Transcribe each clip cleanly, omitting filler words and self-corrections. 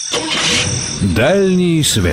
Дальний свет.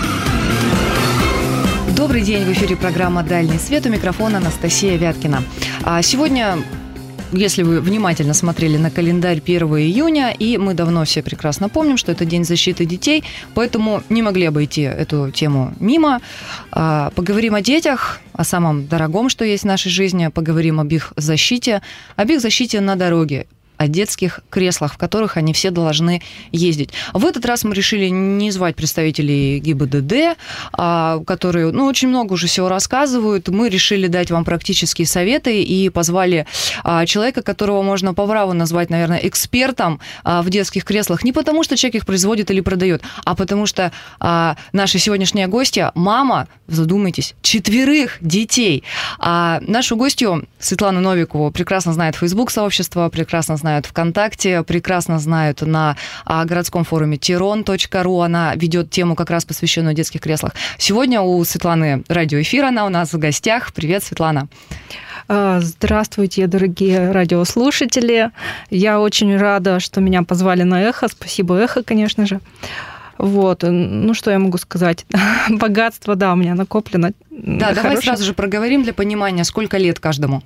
Добрый день, в эфире программа «Дальний свет», у микрофона Анастасия Вяткина. Сегодня, если вы внимательно смотрели на календарь, 1 июня, и мы давно все прекрасно помним, что это День защиты детей, поэтому не могли обойти эту тему мимо. Поговорим о детях, о самом дорогом, что есть в нашей жизни, поговорим об их защите на дороге, о детских креслах, в которых они все должны ездить. В этот раз мы решили не звать представителей ГИБДД, которые очень много уже всего рассказывают. Мы решили дать вам практические советы и позвали человека, которого можно по праву назвать, наверное, экспертом в детских креслах. Не потому, что человек их производит или продает, а потому что наша сегодняшняя гостья – мама, задумайтесь, 4 детей. Нашу гостью Светлану Новикову прекрасно знает Facebook-сообщество, прекрасно знает ВКонтакте, прекрасно знают на городском форуме tiron.ru. Она ведет тему, как раз посвященную детских креслах. Сегодня у Светланы радиоэфир, она у нас в гостях. Привет, Светлана. Здравствуйте, дорогие радиослушатели. Я очень рада, что меня позвали на «Эхо». Спасибо «Эхо», конечно же. Вот, что я могу сказать? Богатство, да, у меня накоплено. Да, давай сразу же проговорим для понимания, сколько лет каждому?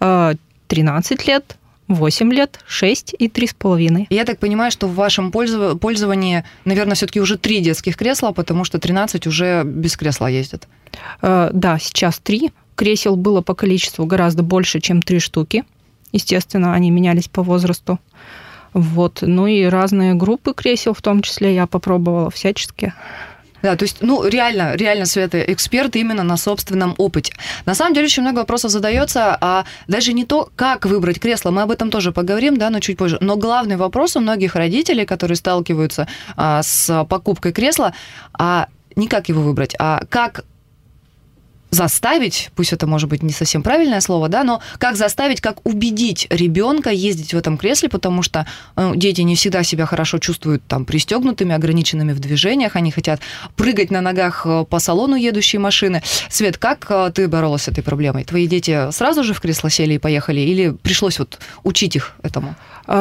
13 лет. 8 лет, 6 и 3,5. Я так понимаю, что в вашем пользовании, наверное, все-таки уже 3 детских кресла, потому что 13 уже без кресла ездят. Да, сейчас 3. Кресел было по количеству гораздо больше, чем 3 штуки. Естественно, они менялись по возрасту. Вот. И разные группы кресел, в том числе, я попробовала всячески. Да, то есть, реально, Света, эксперт именно на собственном опыте. На самом деле, очень много вопросов задается, а даже не то, как выбрать кресло, мы об этом тоже поговорим, да, но чуть позже. Но главный вопрос у многих родителей, которые сталкиваются с покупкой кресла, не как его выбрать, а как заставить, пусть это может быть не совсем правильное слово, да, но как заставить, как убедить ребенка ездить в этом кресле, потому что дети не всегда себя хорошо чувствуют там пристегнутыми, ограниченными в движениях, они хотят прыгать на ногах по салону едущей машины. Свет, как ты боролась с этой проблемой? Твои дети сразу же в кресло сели и поехали, или пришлось учить их этому?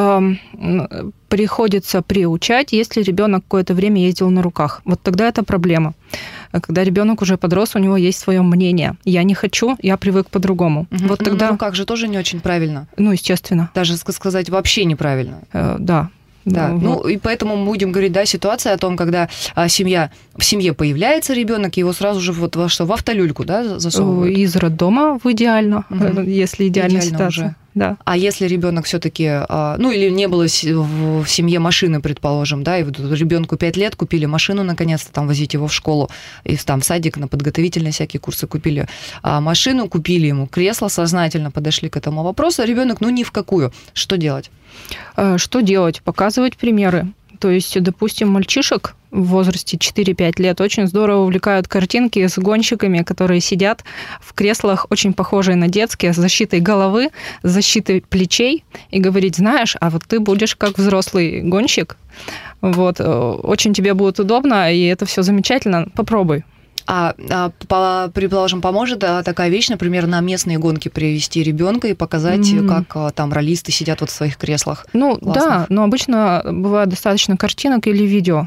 Приходится приучать, если ребенок какое-то время ездил на руках. Вот тогда это проблема. Когда ребенок уже подрос, у него есть свое мнение. Я не хочу, я привык по-другому. Вот тогда... На руках же тоже не очень правильно. Естественно. Даже сказать вообще неправильно. Да. Да, и поэтому мы будем говорить, да, ситуация о том, когда в семье появляется ребенок, его сразу же в автолюльку, да, засовывают. Из роддома идеально, если идеальная ситуация. Уже. Да. А если ребенок все-таки, или не было в семье машины, предположим, да, и вот ребенку 5 лет, купили машину, наконец-то, там, возить его в школу, и там в садик на подготовительные всякие курсы купили машину, купили ему кресло, сознательно подошли к этому вопросу, а ребенок, ни в какую. Что делать? Что делать? Показывать примеры. То есть, допустим, мальчишек в возрасте 4-5 лет очень здорово увлекают картинки с гонщиками, которые сидят в креслах, очень похожие на детские, с защитой головы, с защитой плечей, и говорить, знаешь, а вот ты будешь как взрослый гонщик, вот, очень тебе будет удобно, и это все замечательно, попробуй. Предположим, поможет такая вещь, например, на местные гонки привести ребенка и показать, как там раллисты сидят в своих креслах. Да, но обычно бывает достаточно картинок или видео.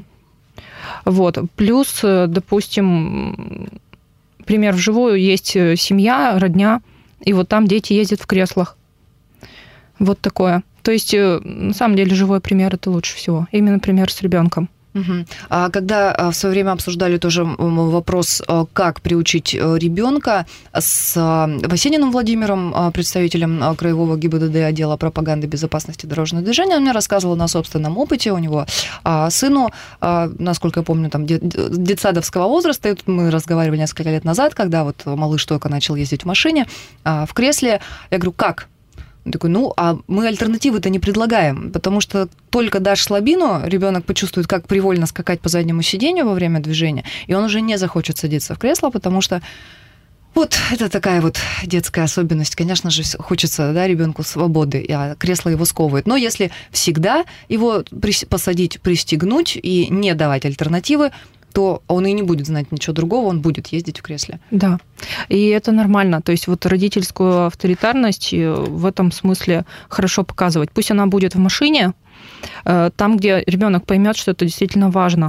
Вот. Плюс, допустим, например, вживую есть семья, родня, и вот там дети ездят в креслах. Вот такое. То есть, на самом деле, живой пример – это лучше всего. Именно пример с ребенком. А когда в свое время обсуждали тоже вопрос, как приучить ребенка с Васениным Владимиром, представителем краевого ГИБДД отдела пропаганды безопасности дорожного движения, он мне рассказывал на собственном опыте, у него сыну, насколько я помню, там детсадовского возраста, и тут мы разговаривали несколько лет назад, когда вот малыш только начал ездить в машине, в кресле, я говорю, как? Он такой, а мы альтернативы-то не предлагаем, потому что только дашь слабину, ребенок почувствует, как привольно скакать по заднему сиденью во время движения, и он уже не захочет садиться в кресло, потому что вот это такая вот детская особенность. Конечно же, хочется, да, ребенку свободы, а кресло его сковывает. Но если всегда его посадить, пристегнуть и не давать альтернативы, то он и не будет знать ничего другого, он будет ездить в кресле. Да, и это нормально. То есть вот родительскую авторитарность в этом смысле хорошо показывать. Пусть она будет в машине, Там, где ребенок поймет, что это действительно важно.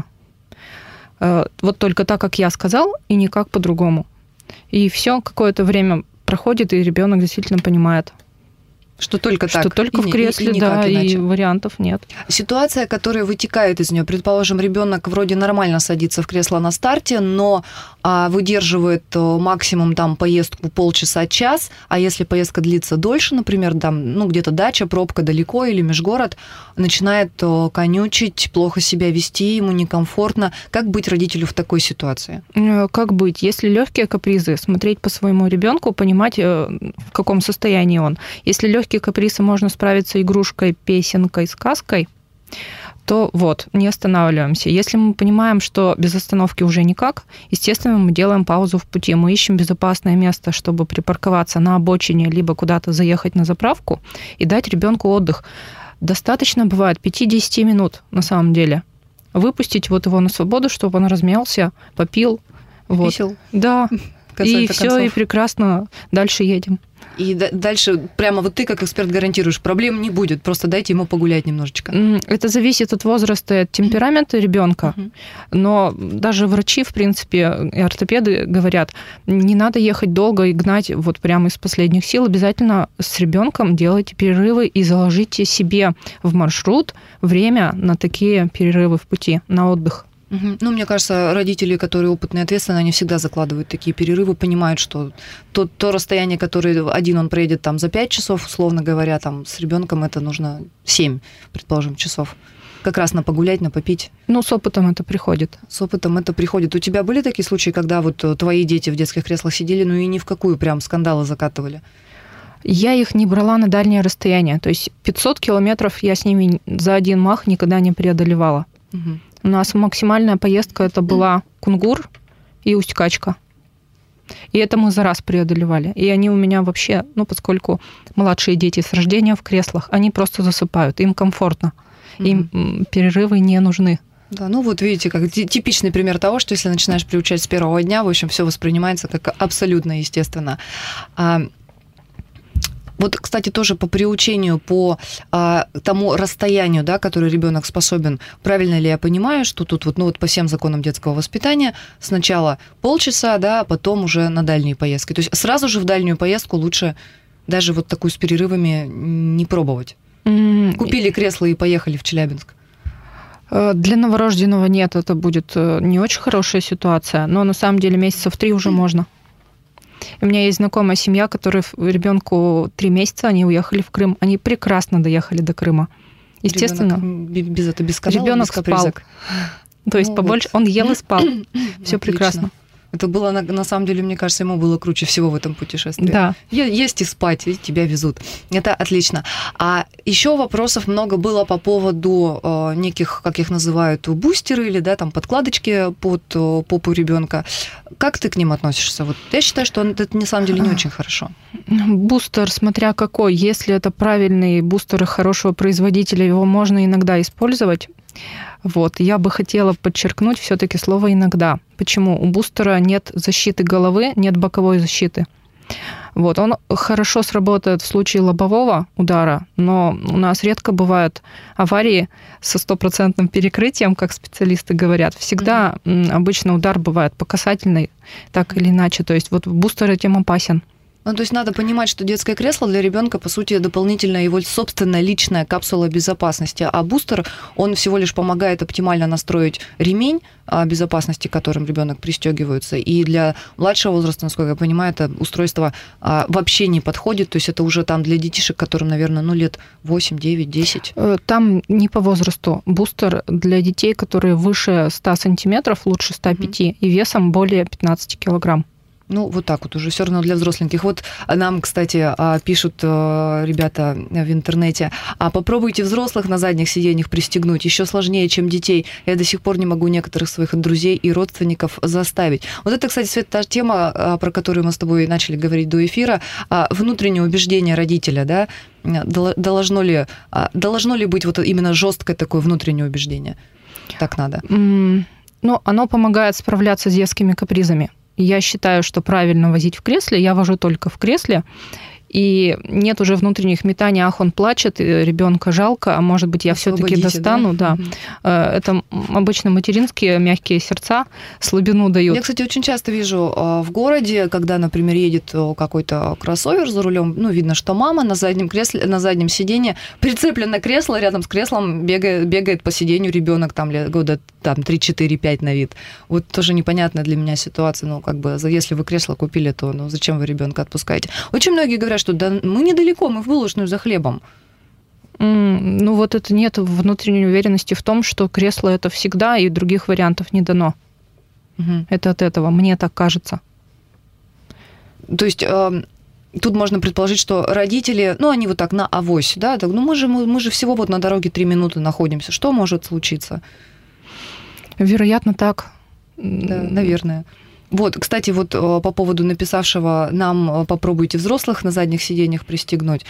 Вот только так, как я сказал, и никак по-другому. И все, какое-то время проходит, и ребенок действительно понимает. Что только так. Что только в кресле, да, и вариантов нет. Ситуация, которая вытекает из нее, предположим, ребенок вроде нормально садится в кресло на старте, но выдерживает максимум там поездку полчаса-час, а если поездка длится дольше, например, там, где-то дача, пробка далеко или межгород, начинает конючить, плохо себя вести, ему некомфортно. Как быть родителю в такой ситуации? Как быть? Если легкие капризы, смотреть по своему ребенку, понимать, в каком состоянии он. Если легкие капризы можно справиться игрушкой, песенкой, сказкой, то не останавливаемся. Если мы понимаем, что без остановки уже никак, естественно, мы делаем паузу в пути. Мы ищем безопасное место, чтобы припарковаться на обочине, либо куда-то заехать на заправку и дать ребенку отдых. Достаточно бывает 5-10 минут на самом деле. Выпустить его на свободу, чтобы он размялся, попил. Весел. Да. И все, и прекрасно. Дальше едем. И дальше прямо ты, как эксперт, гарантируешь, проблем не будет, просто дайте ему погулять немножечко. Это зависит от возраста и от темперамента ребенка, но даже врачи, в принципе, и ортопеды говорят, не надо ехать долго и гнать прямо из последних сил, обязательно с ребенком делайте перерывы и заложите себе в маршрут время на такие перерывы в пути, на отдых. Мне кажется, родители, которые опытные и ответственные, они всегда закладывают такие перерывы, понимают, что то расстояние, которое один он проедет там за 5 часов, условно говоря, там с ребенком это нужно 7, предположим, часов. Как раз на погулять, на попить. С опытом это приходит. С опытом это приходит. У тебя были такие случаи, когда твои дети в детских креслах сидели, и ни в какую прям скандалы закатывали? Я их не брала на дальнее расстояние. То есть 500 километров я с ними за один мах никогда не преодолевала. У нас максимальная поездка это была Кунгур и Усть-Качка. И это мы за раз преодолевали. И они у меня вообще, поскольку младшие дети с рождения в креслах, они просто засыпают, им комфортно, им перерывы не нужны. Да, видите, как типичный пример того, что если начинаешь приучать с первого дня, в общем, все воспринимается как абсолютно естественно. Кстати, тоже по приучению, по тому расстоянию, да, которое ребенок способен, правильно ли я понимаю, что тут по всем законам детского воспитания сначала полчаса, да, а потом уже на дальние поездки. То есть сразу же в дальнюю поездку лучше даже такую с перерывами не пробовать. Купили кресло и поехали в Челябинск. Для новорожденного нет, это будет не очень хорошая ситуация, но на самом деле месяцев 3 уже можно. У меня есть знакомая семья, которой ребенку 3 месяца, они уехали в Крым. Они прекрасно доехали до Крыма. Естественно. Без скандала, ребенок спал. То есть побольше он ел и спал. Все прекрасно. Это было, на самом деле, мне кажется, ему было круче всего в этом путешествии. Да. Есть и спать, и тебя везут. Это отлично. А еще вопросов много было по поводу неких, как их называют, бустеры или там подкладочки под попу ребенка. Как ты к ним относишься? Я считаю, что это на самом деле не очень хорошо. Бустер, смотря какой. Если это правильный бустер хорошего производителя, его можно иногда использовать. Я бы хотела подчеркнуть все-таки слово «иногда». Почему? У бустера нет защиты головы, нет боковой защиты. Он хорошо сработает в случае лобового удара, но у нас редко бывают аварии со 100% перекрытием, как специалисты говорят. Всегда обычно удар бывает по касательной, так или иначе. То есть бустер этим опасен. То есть надо понимать, что детское кресло для ребенка, по сути, дополнительная его собственная личная капсула безопасности, а бустер, он всего лишь помогает оптимально настроить ремень безопасности, которым ребенок пристегивается. И для младшего возраста, насколько я понимаю, это устройство вообще не подходит, то есть это уже там для детишек, которым, наверное, лет 8, 9, 10. Там не по возрасту. Бустер для детей, которые выше 100 сантиметров, лучше 105, и весом более 15 килограмм. Так уже все равно для взросленьких. Нам, кстати, пишут ребята в интернете, попробуйте взрослых на задних сиденьях пристегнуть, еще сложнее, чем детей. Я до сих пор не могу некоторых своих друзей и родственников заставить. Это, кстати, Свет, та тема, про которую мы с тобой начали говорить до эфира, внутреннее убеждение родителя, да, должно ли быть именно жесткое такое внутреннее убеждение? Так надо. Оно помогает справляться с детскими капризами. Я считаю, что правильно возить в кресле. Я вожу только в кресле. и нет уже внутренних метаний, ах, он плачет, ребенка жалко, а может быть, я все-таки достану. Да? Это обычно материнские мягкие сердца слабину дают. Я, кстати, очень часто вижу в городе, когда, например, едет какой-то кроссовер за рулем, ну, видно, что мама на заднем кресле, на заднем сиденье прицеплено кресло, рядом с креслом бегает по сиденью ребенок там года 3-4-5 на вид. Вот тоже непонятная для меня ситуация. Ну, как бы, если вы кресло купили, то зачем вы ребенка отпускаете? Очень многие говорят, что да, мы недалеко, мы в булочную за хлебом. Ну, вот это нет внутренней уверенности в том, что кресло это всегда, и других вариантов не дано. Угу. Это от этого, мне так кажется. То есть тут можно предположить, что родители, они вот так на авось, да, так, мы же всего вот на дороге 3 минуты находимся. Что может случиться? Вероятно, так. Да, наверное. Вот, кстати, вот по поводу написавшего нам «попробуйте взрослых на задних сиденьях пристегнуть».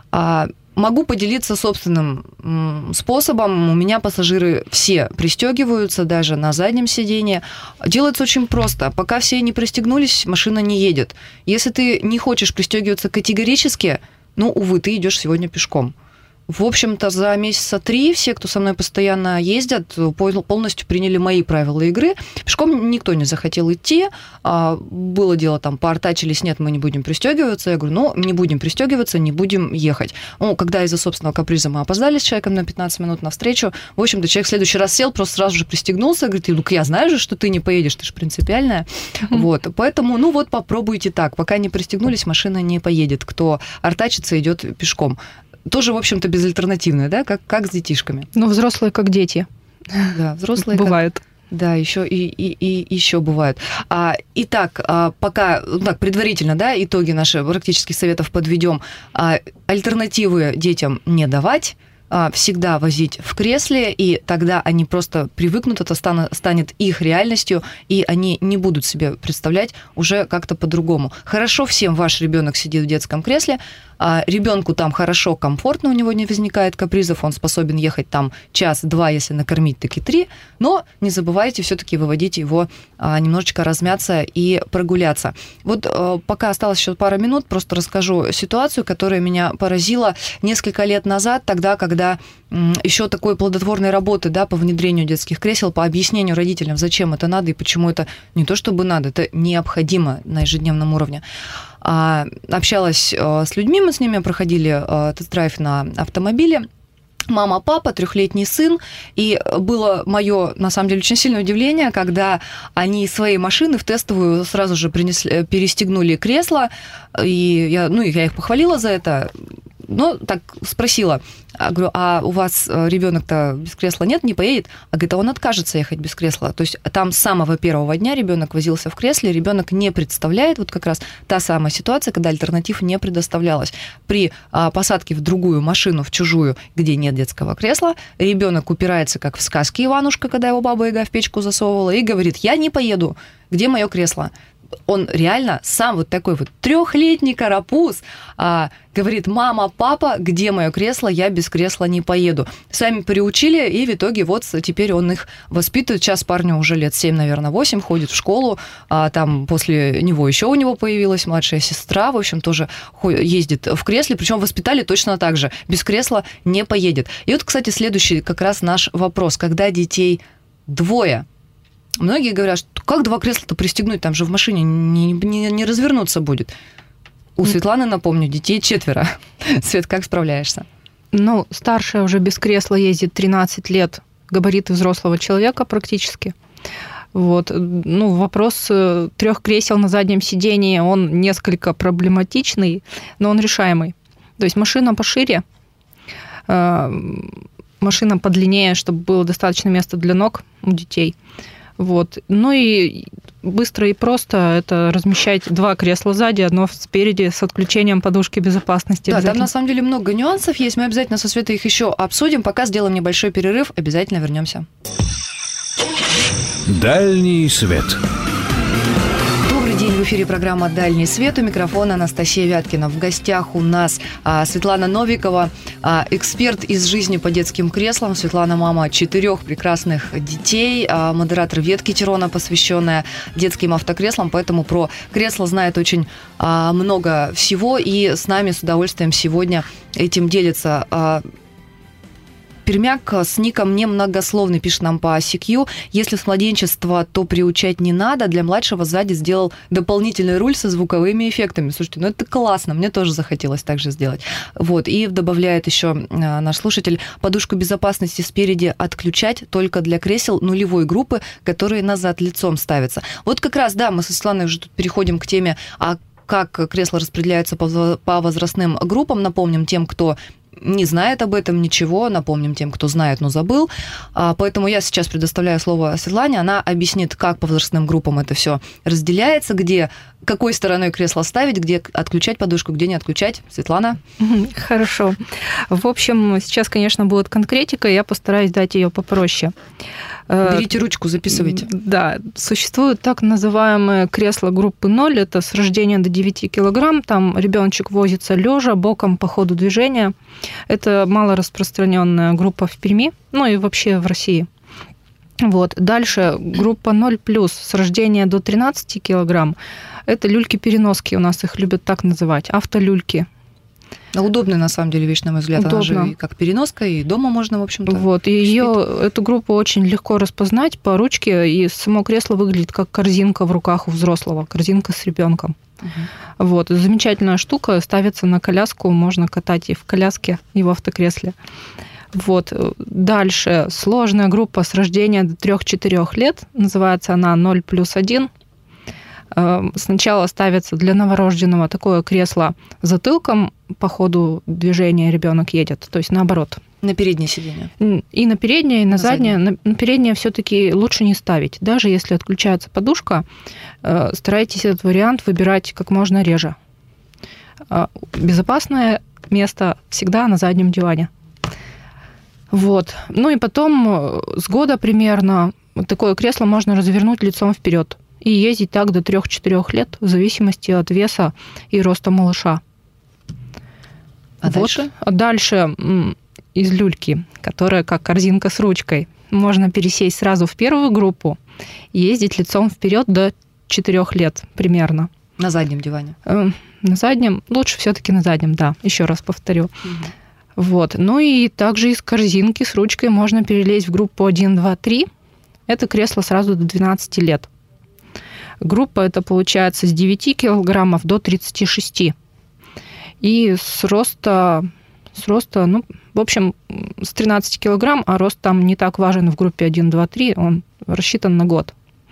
Могу поделиться собственным способом. У меня пассажиры все пристегиваются, даже на заднем сиденье. Делается очень просто. Пока все не пристегнулись, машина не едет. Если ты не хочешь пристегиваться категорически, увы, ты идешь сегодня пешком. В общем-то, за месяца 3 все, кто со мной постоянно ездят, полностью приняли мои правила игры. Пешком никто не захотел идти. Было дело, там, поортачились, нет, мы не будем пристегиваться. Я говорю, не будем пристегиваться, не будем ехать. Когда из-за собственного каприза мы опоздали с человеком на 15 минут на встречу, в общем-то, человек в следующий раз сел, просто сразу же пристегнулся, говорит, я знаю же, что ты не поедешь, ты же принципиальная. Вот, поэтому, попробуйте так. Пока не пристегнулись, машина не поедет. Кто ортачится, идет пешком. Тоже, в общем-то, безальтернативное, да, как с детишками. Взрослые как дети. Да, взрослые бывают. Да, еще и еще бывают. Итак, пока предварительно, да, итоги наших практических советов подведем. Альтернативы детям не давать, всегда возить в кресле, и тогда они просто привыкнут, это станет их реальностью, и они не будут себе представлять уже как-то по-другому. Хорошо всем ваш ребенок сидит в детском кресле, ребенку там хорошо, комфортно, у него не возникает капризов, он способен ехать там 1-2, если накормить, так и 3, но не забывайте все-таки выводить его немножечко размяться и прогуляться. Вот пока осталось еще пара минут, просто расскажу ситуацию, которая меня поразила несколько лет назад, тогда, когда еще такой плодотворной работы, да, по внедрению детских кресел, по объяснению родителям, зачем это надо и почему это не то чтобы надо, это необходимо на ежедневном уровне. Общалась с людьми, мы с ними проходили тест-драйв на автомобиле. Мама, папа, 3-летний сын. И было мое, на самом деле, очень сильное удивление, когда они из своей машины в тестовую сразу же перестегнули кресло. И я их похвалила за это. Но так спросила, говорю, а у вас ребенок-то без кресла нет, не поедет? Говорит, он откажется ехать без кресла. То есть там с самого первого дня ребенок возился в кресле, ребенок не представляет, вот как раз та самая ситуация, когда альтернатив не предоставлялась. При посадке в другую машину, в чужую, где нет детского кресла, ребенок упирается, как в сказке Иванушка, когда его баба-яга в печку засовывала, и говорит, я не поеду, где мое кресло? Он реально сам вот такой вот 3-летний карапуз говорит, мама, папа, где мое кресло, я без кресла не поеду. Сами приучили, и в итоге вот теперь он их воспитывает. Сейчас парню уже лет 7, наверное, 8, ходит в школу, там после него еще у него появилась младшая сестра, в общем, тоже ездит в кресле, причем воспитали точно так же, без кресла не поедет. И вот, кстати, следующий как раз наш вопрос, когда детей 2, многие говорят, что как 2 кресла-то пристегнуть, там же в машине не развернуться будет. У Светланы, напомню, детей 4. Свет, как справляешься? Старшая уже без кресла ездит 13 лет, габариты взрослого человека практически. Вот. Вопрос 3 кресел на заднем сидении, он несколько проблематичный, но он решаемый. То есть машина пошире, машина подлиннее, чтобы было достаточно места для ног у детей. Вот. И быстро и просто это размещать 2 кресла сзади, 1 спереди с отключением подушки безопасности. Да, там на самом деле много нюансов есть. Мы обязательно со Светой их еще обсудим. Пока сделаем небольшой перерыв, обязательно вернемся. Дальний свет. Добрый день, В эфире программа «Дальний свет». У микрофона Анастасия Вяткина. В гостях у нас Светлана Новикова, эксперт из жизни по детским креслам. Светлана – мама 4 прекрасных детей, модератор ветки Тирона, посвященная детским автокреслам, поэтому про кресла знает очень много всего, и с нами с удовольствием сегодня этим делится. Пермяк с ником немногословный пишет нам по ICQ. Если с младенчества, то приучать не надо. Для младшего сзади сделал дополнительный руль со звуковыми эффектами. Слушайте, это классно. Мне тоже захотелось так же сделать. Вот. И добавляет еще наш слушатель: подушку безопасности спереди отключать только для кресел нулевой группы, которые назад лицом ставятся. Вот как раз, да, мы со Светланой уже тут переходим к теме, как кресла распределяются по возрастным группам. Напомним тем, кто не знает об этом ничего, напомним тем, кто знает, но забыл. Поэтому я сейчас предоставляю слово Светлане. Она объяснит, как по возрастным группам это все разделяется, где, какой стороной кресло ставить, где отключать подушку, где не отключать. Светлана? Хорошо. В общем, сейчас, конечно, будет конкретика, я постараюсь дать ее попроще. Берите ручку, записывайте. Да, существуют так называемые кресла группы 0, это с рождения до 9 килограмм, там ребеночек возится лежа, боком по ходу движения. Это малораспространенная группа в Перми, ну и вообще в России. Вот. Дальше группа 0+, с рождения до 13 килограмм, это люльки-переноски, у нас их любят так называть, автолюльки. Удобная, на самом деле, вещь, на мой взгляд. Удобно. Она же и как переноска, и дома можно, в общем-то. Вот, и эту группу очень легко распознать по ручке, и само кресло выглядит как корзинка в руках у взрослого, корзинка с ребенком. Угу. Вот, замечательная штука, ставится на коляску, можно катать и в коляске, и в автокресле. Вот. Дальше сложная группа с рождения до 3-4 лет, называется она 0+1. Сначала ставится для новорожденного такое кресло затылком, по ходу движения ребенок едет, то есть наоборот. На переднее сиденье. И на переднее, и на заднее. На переднее все-таки лучше не ставить. Даже если отключается подушка, старайтесь этот вариант выбирать как можно реже. Безопасное место всегда на заднем диване. Вот. Ну и потом с года примерно такое кресло можно развернуть лицом вперед и ездить так до 3-4 лет, в зависимости от веса и роста малыша. А дальше? Дальше из люльки, которая как корзинка с ручкой, можно пересесть сразу в первую группу и ездить лицом вперед до 4 лет примерно. На заднем диване? На заднем, лучше все-таки на заднем, да, еще раз повторю. Угу. Вот. Ну и также из корзинки с ручкой можно перелезть в группу 1, 2, 3. Это кресло сразу до 12 лет. Группа это получается с 9 килограммов до 36. И с роста, ну, в общем, с 13 килограмм, а рост там не так важен в группе 1, 2, 3, он рассчитан на год.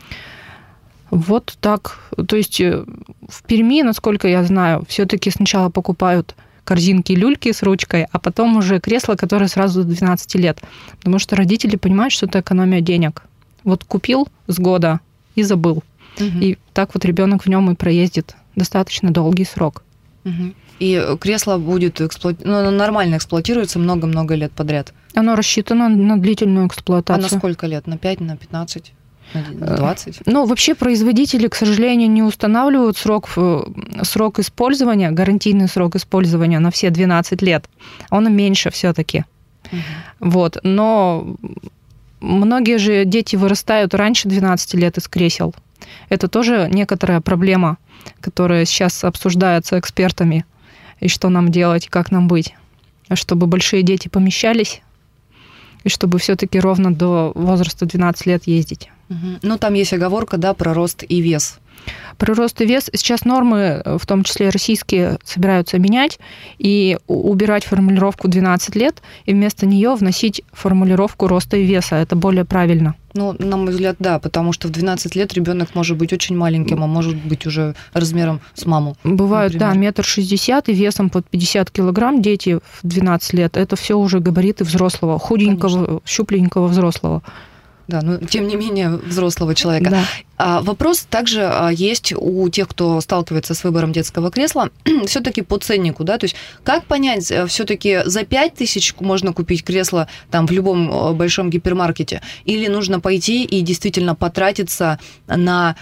Вот так. То есть в Перми, насколько я знаю, все-таки сначала покупают корзинки, люльки с ручкой, а потом уже кресло, которое сразу до 12 лет. Потому что родители понимают, что это экономия денег. Вот купил с года и забыл. Угу. И так вот ребенок в нем и проездит достаточно долгий срок. Угу. И кресло будет нормально эксплуатируется много-много лет подряд? Оно рассчитано на длительную эксплуатацию. А на сколько лет? На 5, на 15? На 20? Ну, вообще производители, к сожалению, не устанавливают срок использования, гарантийный срок использования на все 12 лет. Он меньше все-таки. Угу. Вот. Но многие же дети вырастают раньше 12 лет из кресел. Это тоже некоторая проблема, которая сейчас обсуждается экспертами. И что нам делать, как нам быть, чтобы большие дети помещались, и чтобы все-таки ровно до возраста 12 лет ездить. Угу. Ну, там есть оговорка, да, про рост и вес. Про рост и вес сейчас нормы, в том числе российские, собираются менять и убирать формулировку 12 лет и вместо нее вносить формулировку роста и веса. Это более правильно. Ну, на мой взгляд, да, потому что в 12 лет ребенок может быть очень маленьким, а может быть уже размером с маму. Бывают, например. Да, 1,60 м и весом под 50 килограмм дети в 12 лет. Это все уже габариты взрослого, худенького, конечно, щупленького взрослого. Да, но тем не менее взрослого человека. Да. Вопрос также есть у тех, кто сталкивается с выбором детского кресла, все-таки по ценнику, да, то есть как понять, все-таки за 5000 можно купить кресло там в любом большом гипермаркете, или нужно пойти и действительно потратиться на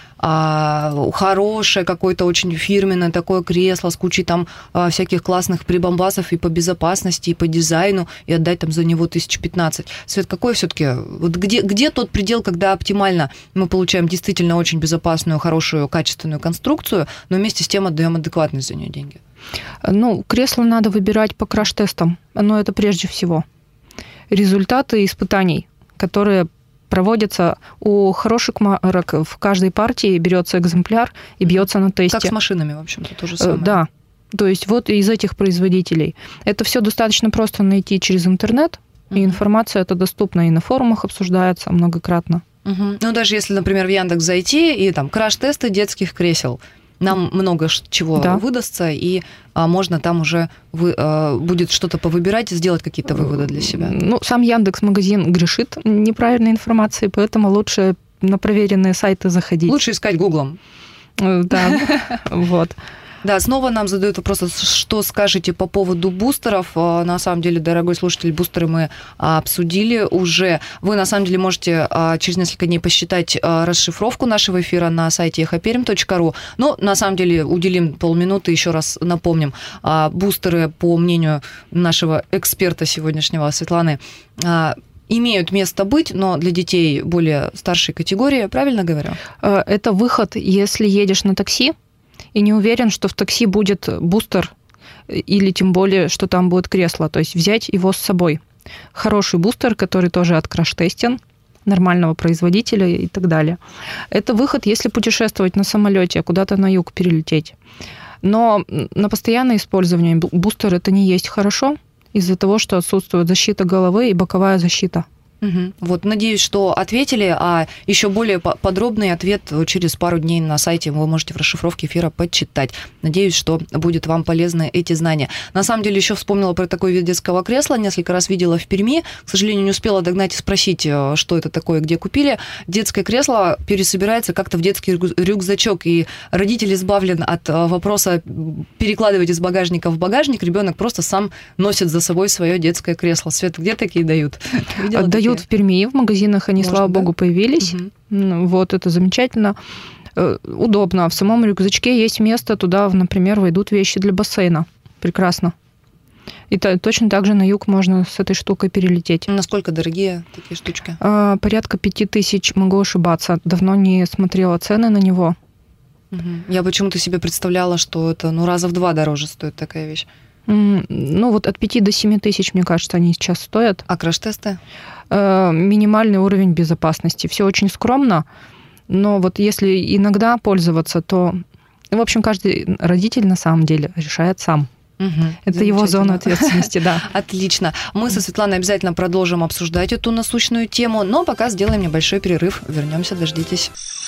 хорошее какое-то очень фирменное такое кресло с кучей там всяких классных прибамбасов и по безопасности, и по дизайну, и отдать там за него 15 000. Свет, какой все-таки, вот где тот предел, когда оптимально мы получаем действительно очень безопасную, хорошую, качественную конструкцию, но вместе с тем отдаем адекватные за нее деньги? Кресло надо выбирать по краш-тестам, но это прежде всего. Результаты испытаний, которые проводятся у хороших марок, в каждой партии берется экземпляр и бьется на тесте. Как с машинами, в общем-то, то же самое. Да. То есть вот из этих производителей. Это все достаточно просто найти через интернет, и информация эта доступна и на форумах обсуждается многократно. Даже если, например, в Яндекс зайти и там краш-тесты детских кресел, нам много чего выдастся, и можно там уже будет что-то повыбирать и сделать какие-то выводы для себя. Сам Яндекс.Магазин грешит неправильной информацией, поэтому лучше на проверенные сайты заходить. Лучше искать Гуглом. Да, вот. Да, снова нам задают вопрос, что скажете по поводу бустеров. На самом деле, дорогой слушатель, бустеры мы обсудили уже. Вы, на самом деле, можете через несколько дней посчитать расшифровку нашего эфира на сайте echoperm.ru. Но, на самом деле, уделим полминуты, еще раз напомним. Бустеры, по мнению нашего эксперта сегодняшнего, Светланы, имеют место быть, но для детей более старшей категории, правильно говорю? Это выход, если едешь на такси, и не уверен, что в такси будет бустер, или тем более, что там будет кресло. То есть взять его с собой. Хороший бустер, который тоже откраш-тестен, нормального производителя и так далее. Это выход, если путешествовать на самолете, куда-то на юг перелететь. Но на постоянное использование бустер это не есть хорошо, из-за того, что отсутствует защита головы и боковая защита. Вот, надеюсь, что ответили, а еще более подробный ответ через пару дней на сайте вы можете в расшифровке эфира почитать. Надеюсь, что будет вам полезны эти знания. На самом деле, еще вспомнила про такой вид детского кресла, несколько раз видела в Перми, к сожалению, не успела догнать и спросить, что это такое, где купили. Детское кресло пересобирается как-то в детский рюкзачок, и родитель избавлен от вопроса перекладывать из багажника в багажник, ребенок просто сам носит за собой свое детское кресло. Свет, где такие дают? Дают в Перми, в магазинах они, слава богу, появились. Вот, это замечательно. Удобно. В самом рюкзачке есть место, туда, например, войдут вещи для бассейна. Прекрасно. И точно так же на юг можно с этой штукой перелететь. Насколько дорогие такие штучки? Порядка 5000, могу ошибаться. Давно не смотрела цены на него. Я почему-то себе представляла, что это раза в 2 дороже стоит такая вещь. Вот от 5 до 7 тысяч, мне кажется, они сейчас стоят. А краш-тесты? Минимальный уровень безопасности. Все очень скромно, но вот если иногда пользоваться, то, в общем, каждый родитель на самом деле решает сам. Это его зона ответственности, да. Отлично. Мы со Светланой обязательно продолжим обсуждать эту насущную тему, но пока сделаем небольшой перерыв. Вернемся, дождитесь.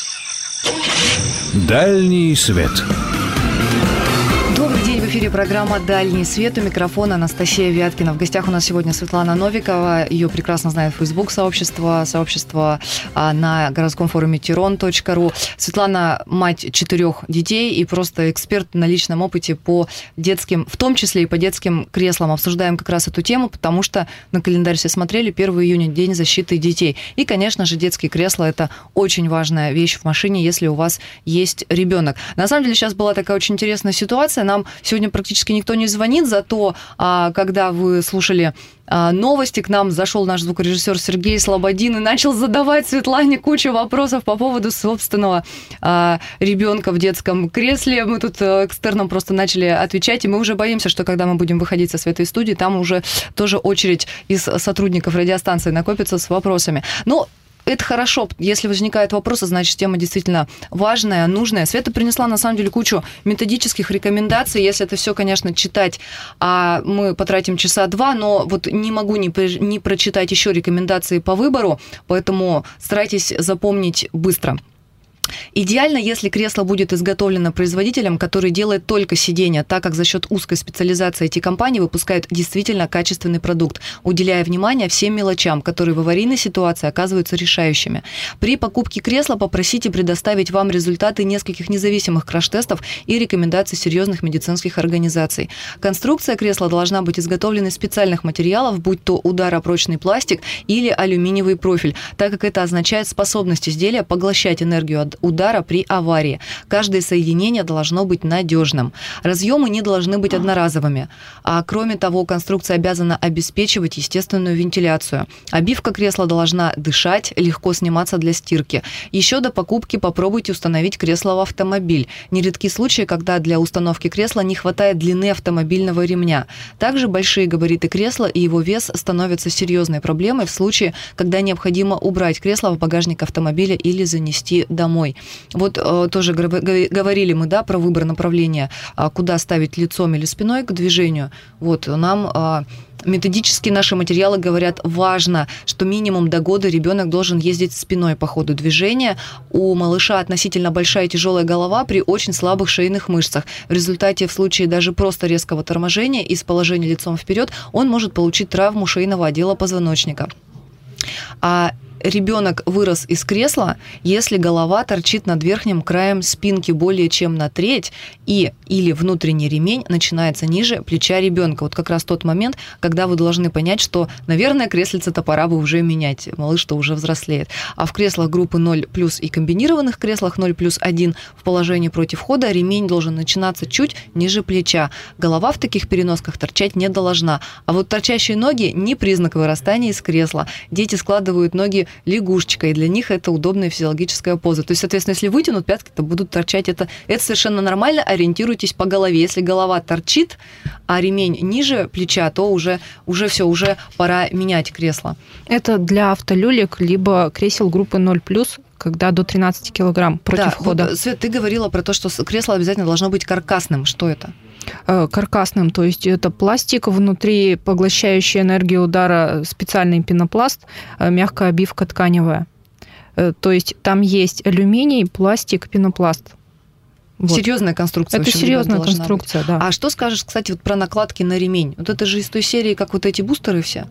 Дальний свет. Добрый день, в эфире программа «Дальний свет». У микрофона Анастасия Вяткина. В гостях у нас сегодня Светлана Новикова. Ее прекрасно знает сообщество на городском форуме Тирон.ру. Светлана – мать 4 детей и просто эксперт на личном опыте по детским, в том числе и по детским креслам. Обсуждаем как раз эту тему, потому что на календарь все смотрели, 1 июня – День защиты детей. И, конечно же, детские кресла – это очень важная вещь в машине, если у вас есть ребенок. На самом деле, сейчас была такая очень интересная ситуация. Нам сегодня практически никто не звонит, зато когда вы слушали новости, к нам зашел наш звукорежиссер Сергей Слободин и начал задавать Светлане кучу вопросов по поводу собственного ребенка в детском кресле. Мы тут экстерном просто начали отвечать, и мы уже боимся, что когда мы будем выходить со Светой студии, там уже тоже очередь из сотрудников радиостанции накопится с вопросами. Но это хорошо. Если возникают вопросы, значит, тема действительно важная, нужная. Света принесла, на самом деле, кучу методических рекомендаций. Если это все, конечно, читать, мы потратим часа 2, но вот не могу не прочитать еще рекомендации по выбору, поэтому старайтесь запомнить быстро. Идеально, если кресло будет изготовлено производителем, который делает только сиденья, так как за счет узкой специализации эти компании выпускают действительно качественный продукт, уделяя внимание всем мелочам, которые в аварийной ситуации оказываются решающими. При покупке кресла попросите предоставить вам результаты нескольких независимых краш-тестов и рекомендаций серьезных медицинских организаций. Конструкция кресла должна быть изготовлена из специальных материалов, будь то ударопрочный пластик или алюминиевый профиль, так как это означает способность изделия поглощать энергию от удара при аварии. Каждое соединение должно быть надежным. Разъемы не должны быть одноразовыми. А кроме того, конструкция обязана обеспечивать естественную вентиляцию. Обивка кресла должна дышать, легко сниматься для стирки. Еще до покупки попробуйте установить кресло в автомобиль. Нередки случаи, когда для установки кресла не хватает длины автомобильного ремня. Также большие габариты кресла и его вес становятся серьезной проблемой в случае, когда необходимо убрать кресло в багажник автомобиля или занести домой. Вот тоже говорили мы, да, про выбор направления, куда ставить лицом или спиной к движению. Вот нам методически наши материалы говорят, важно, что минимум до года ребенок должен ездить спиной по ходу движения. У малыша относительно большая и тяжелая голова при очень слабых шейных мышцах. В результате, в случае даже просто резкого торможения из положения лицом вперед, он может получить травму шейного отдела позвоночника. А ребенок вырос из кресла, если голова торчит над верхним краем спинки более чем на треть, или внутренний ремень начинается ниже плеча ребенка. Вот как раз тот момент, когда вы должны понять, что, наверное, креслице-то пора бы уже менять, малыш-то уже взрослеет. А в креслах группы 0+ и комбинированных креслах 0+1 в положении против хода ремень должен начинаться чуть ниже плеча. Голова в таких переносках торчать не должна. А вот торчащие ноги не признак вырастания из кресла. Дети складывают ноги лягушечкой, и для них это удобная физиологическая поза. То есть, соответственно, если вытянут, пятки-то будут торчать. Это совершенно нормально, ориентируйтесь по голове. Если голова торчит, а ремень ниже плеча, то уже все, уже пора менять кресло. Это для автолюлек, либо кресел группы 0+, когда до 13 килограмм против хода. Вот, Свет, ты говорила про то, что кресло обязательно должно быть каркасным. Что это? Каркасным, то есть это пластик, внутри поглощающий энергию удара специальный пенопласт, мягкая обивка тканевая. То есть там есть алюминий, пластик, пенопласт. Вот. Серьезная конструкция. Это серьезная конструкция, да. А что скажешь, кстати, вот про накладки на ремень? Вот это же из той серии, как вот эти бустеры все?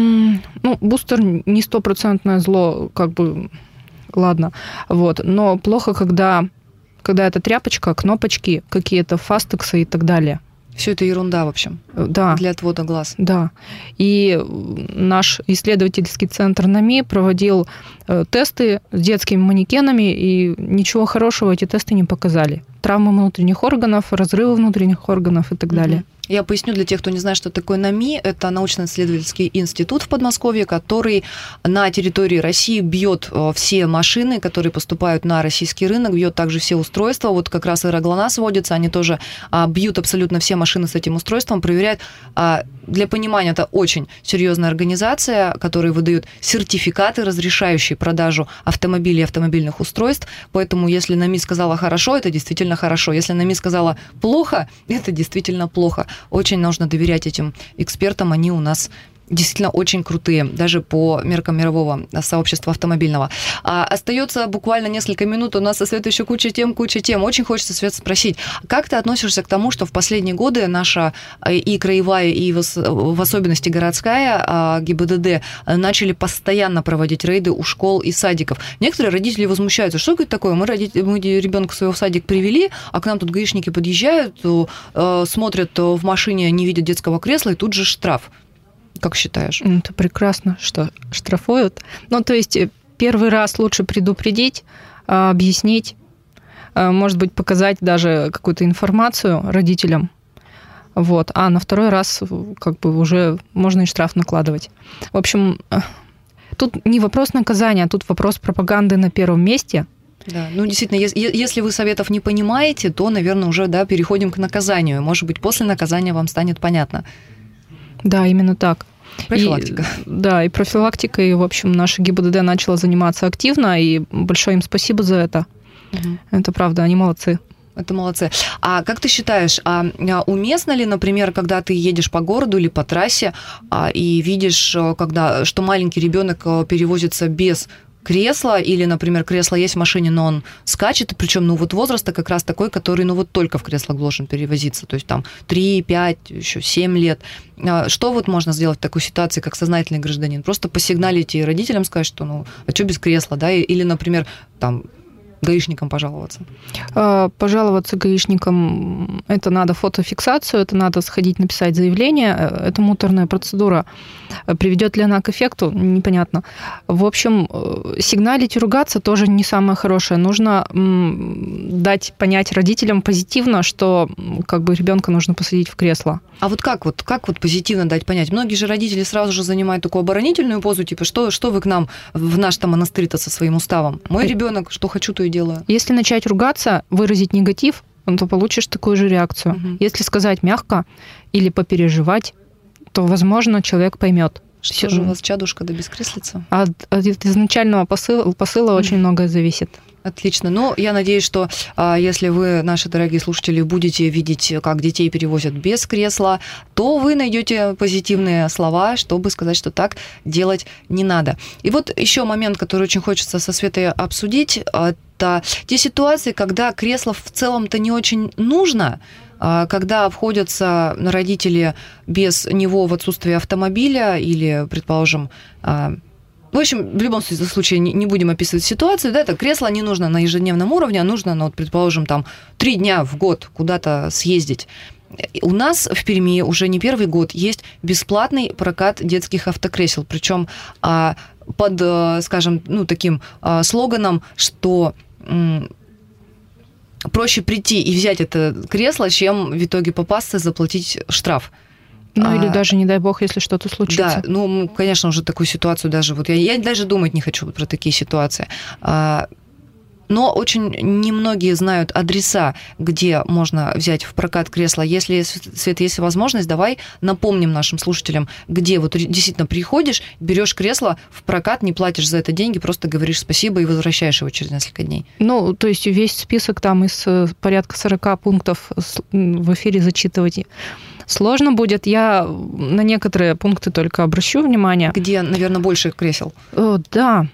Бустер не 100% зло, как бы, ладно. Вот. Но плохо, когда это тряпочка, кнопочки, какие-то фастексы и так далее. Все это ерунда, в общем, да. Для отвода глаз. Да. И наш исследовательский центр НАМИ проводил тесты с детскими манекенами, и ничего хорошего эти тесты не показали. Травмы внутренних органов, разрывы внутренних органов и так далее. Я поясню для тех, кто не знает, что такое НАМИ. Это научно-исследовательский институт в Подмосковье, который на территории России бьет все машины, которые поступают на российский рынок, бьет также все устройства. Вот как раз аэроглонасс водится, они тоже бьют абсолютно все машины с этим устройством, проверяют. Для понимания, это очень серьезная организация, которая выдает сертификаты, разрешающие продажу автомобилей и автомобильных устройств. Поэтому, если НАМИ сказала хорошо, это действительно хорошо. Если НАМИ сказала плохо, это действительно плохо. Очень нужно доверять этим экспертам, они у нас действительно очень крутые, даже по меркам мирового сообщества автомобильного. Остается буквально несколько минут, у нас со Светой еще куча тем. Очень хочется, Свет, спросить, как ты относишься к тому, что в последние годы наша и краевая, и в особенности городская ГИБДД начали постоянно проводить рейды у школ и садиков? Некоторые родители возмущаются, что это такое, мы ребенка своего в садик привели, а к нам тут гаишники подъезжают, смотрят в машине, не видят детского кресла, и тут же штраф. Как считаешь? Это прекрасно, что штрафуют. То есть первый раз лучше предупредить, объяснить, может быть, показать даже какую-то информацию родителям. Вот. А на второй раз как бы уже можно и штраф накладывать. В общем, тут не вопрос наказания, тут вопрос пропаганды на первом месте. Да, действительно, если вы советов не понимаете, то, наверное, уже переходим к наказанию. Может быть, после наказания вам станет понятно. Да, именно так. Профилактика. И профилактикой, в общем, наша ГИБДД начала заниматься активно, и большое им спасибо за это. Угу. Это правда, они молодцы. Это молодцы. А как ты считаешь, уместно ли, например, когда ты едешь по городу или по трассе и видишь, что маленький ребенок перевозится без кресло, или, например, кресло есть в машине, но он скачет, причем, ну, вот возраста как раз такой, который, ну, вот только в креслах должен перевозиться, то есть там 3, 5, еще 7 лет. Что вот можно сделать в такой ситуации, как сознательный гражданин? Просто посигналить и родителям сказать, что, ну, а что без кресла, да, или, например, там, гаишникам пожаловаться? Пожаловаться гаишникам – это надо фотофиксацию, это надо сходить написать заявление. Это муторная процедура. Приведет ли она к эффекту? Непонятно. В общем, сигналить и ругаться тоже не самое хорошее. Нужно дать понять родителям позитивно, что как бы ребенка нужно посадить в кресло. А вот как позитивно дать понять? Многие же родители сразу же занимают такую оборонительную позу, типа, что вы к нам в наш-то монастырь-то со своим уставом? Мой ребенок, что хочу, то и делаю. Если начать ругаться, выразить негатив, то получишь такую же реакцию. Угу. Если сказать мягко или попереживать, то, возможно, человек поймет. Что же у вас, чадушка, да без креслица? От изначального посыла очень многое зависит. Отлично. Ну, я надеюсь, что если вы, наши дорогие слушатели, будете видеть, как детей перевозят без кресла, то вы найдете позитивные слова, чтобы сказать, что так делать не надо. И вот еще момент, который очень хочется со Светой обсудить, это те ситуации, когда кресло в целом-то не очень нужно, когда обходятся родители без него в отсутствии автомобиля или, предположим, в общем, в любом случае не будем описывать ситуацию, да, это кресло не нужно на ежедневном уровне, а нужно, ну, вот, предположим, там 3 дня в год куда-то съездить. У нас в Перми уже не первый год есть бесплатный прокат детских автокресел, причем под, скажем, ну, таким слоганом, что проще прийти и взять это кресло, чем в итоге попасться и заплатить штраф. Ну, или даже, не дай бог, если что-то случится. Да, ну, конечно, уже такую ситуацию даже... Вот я даже думать не хочу про такие ситуации. Но очень немногие знают адреса, где можно взять в прокат кресло. Если, Свет, есть возможность, давай напомним нашим слушателям, где вот действительно приходишь, берешь кресло в прокат, не платишь за это деньги, просто говоришь спасибо и возвращаешь его через несколько дней. Ну, то есть весь список там из порядка 40 пунктов в эфире зачитывать сложно будет. Я на некоторые пункты только обращу внимание. Где, наверное, больше кресел. Да.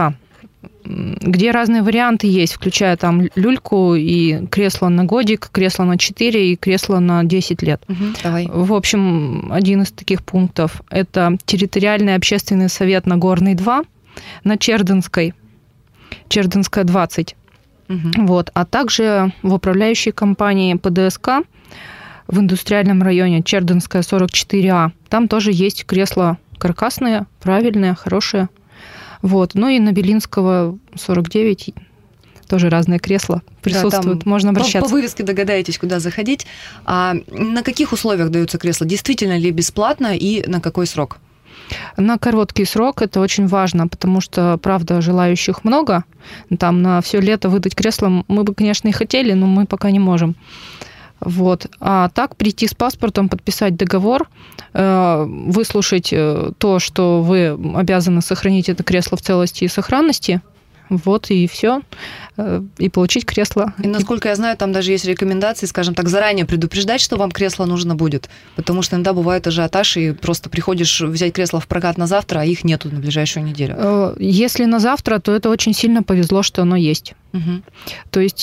Где разные варианты есть, включая там люльку и кресло на годик, кресло на 4 и кресло на 10 лет. Давай. В общем, один из таких пунктов – это территориальный общественный совет Нагорный 2 на Чердынской, Чердынская 20. Вот. А также в управляющей компании ПДСК в индустриальном районе Чердынская 44А. Там тоже есть кресла каркасные, правильные, хорошие. Вот. Ну и на Белинского 49 тоже разные кресла присутствуют. Да, можно обращаться. По вывеске догадаетесь, куда заходить. А на каких условиях даются кресла? Действительно ли бесплатно и на какой срок? На короткий срок это очень важно, потому что, правда, желающих много. Там на все лето выдать кресло мы бы, конечно, и хотели, но мы пока не можем. Вот. А так прийти с паспортом, подписать договор, выслушать то, что вы обязаны сохранить это кресло в целости и сохранности, вот и все, и получить кресло. И насколько я знаю, там даже есть рекомендации, скажем так, заранее предупреждать, что вам кресло нужно будет, потому что иногда бывает ажиотаж, и просто приходишь взять кресло в прокат на завтра, а их нету на ближайшую неделю. Если на завтра, то это очень сильно повезло, что оно есть. Угу. То есть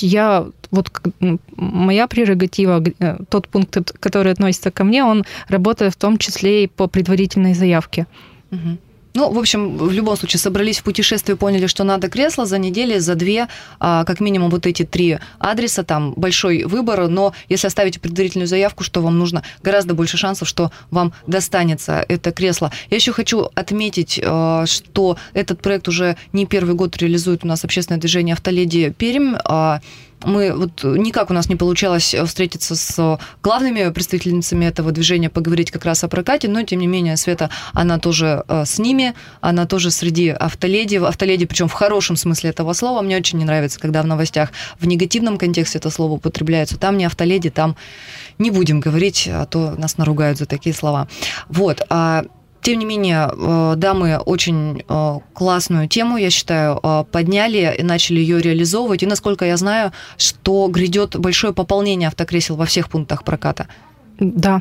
моя прерогатива, тот пункт, который относится ко мне, он работает в том числе и по предварительной заявке. Угу. Ну, в общем, в любом случае, собрались в путешествие, поняли, что надо кресло за неделю, за 2, как минимум вот эти 3 адреса, там большой выбор, но если оставите предварительную заявку, что вам нужно, гораздо больше шансов, что вам достанется это кресло. Я еще хочу отметить, что этот проект уже не первый год реализует у нас общественное движение «Автоледи Пермь». Мы никак у нас не получалось встретиться с главными представительницами этого движения, поговорить как раз о прокате, но, тем не менее, Света, она тоже с ними, она тоже среди автоледи, причем в хорошем смысле этого слова. Мне очень не нравится, когда в новостях в негативном контексте это слово употребляется. Там не автоледи, там не будем говорить, а то нас наругают за такие слова. Вот. Тем не менее, дамы очень классную тему, я считаю, подняли и начали ее реализовывать. И, насколько я знаю, что грядет большое пополнение автокресел во всех пунктах проката. Да,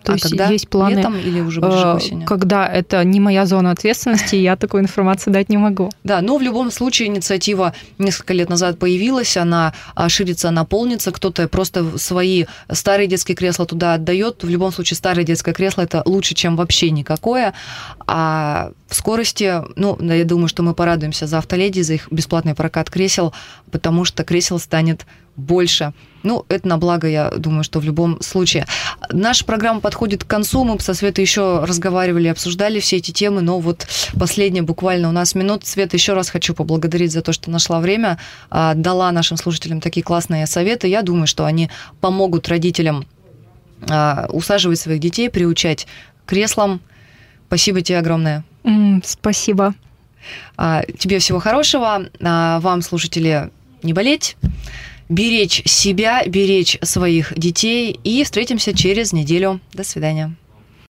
То есть когда? Есть планы. Летом или уже ближе к осени? Когда это не моя зона ответственности, я такую информацию дать не могу. Да, но в любом случае инициатива несколько лет назад появилась, она ширится, она полнится, кто-то просто свои старые детские кресла туда отдает. В любом случае старое детское кресло – это лучше, чем вообще никакое. А в скорости, я думаю, что мы порадуемся за «Автоледи», за их бесплатный прокат кресел, потому что кресел станет больше. Это на благо, я думаю, что в любом случае. Наша программа подходит к концу. Мы со Светой еще разговаривали, обсуждали все эти темы, но вот последняя буквально у нас минут. Света, еще раз хочу поблагодарить за то, что нашла время, дала нашим слушателям такие классные советы. Я думаю, что они помогут родителям усаживать своих детей, приучать к креслам. Спасибо тебе огромное. Спасибо. Тебе всего хорошего. Вам, слушатели, не болеть, беречь себя, беречь своих детей. И встретимся через неделю. До свидания.